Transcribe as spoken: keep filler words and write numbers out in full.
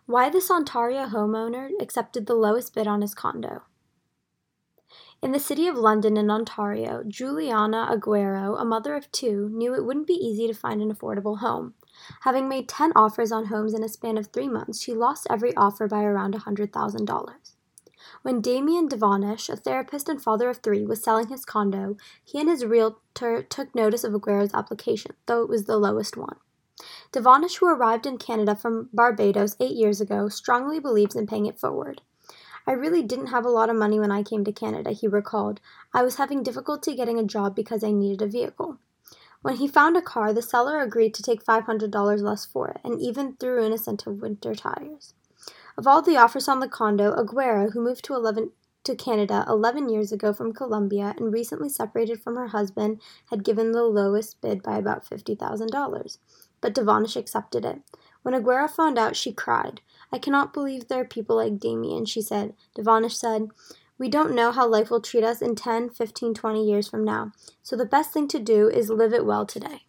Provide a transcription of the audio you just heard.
Why this Ontario homeowner accepted the lowest bid on his condo. In the city of London in Ontario, Juliana Aguero, a mother of two, knew it wouldn't be easy to find an affordable home. Having made ten offers on homes in a span of three months, she lost every offer by around one hundred thousand dollars. When Damien Devonish, a therapist and father of three, was selling his condo, he and his realtor took notice of Aguero's application, though it was the lowest one. Devonish, who arrived in Canada from Barbados eight years ago, strongly believes in paying it forward. I really didn't have a lot of money when I came to Canada, he recalled. I was having difficulty getting a job because I needed a vehicle. When he found a car, the seller agreed to take five hundred dollars less for it, and even threw in a set of winter tires. Of all the offers on the condo, Aguero, who moved to, eleven, to Canada eleven years ago from Colombia and recently separated from her husband, had given the lowest bid by about fifty thousand dollars. But Devonish accepted it. When Aguero found out, she cried. I cannot believe there are people like Damien, she said. Devonish said, we don't know how life will treat us in ten, fifteen, twenty years from now, so the best thing to do is live it well today.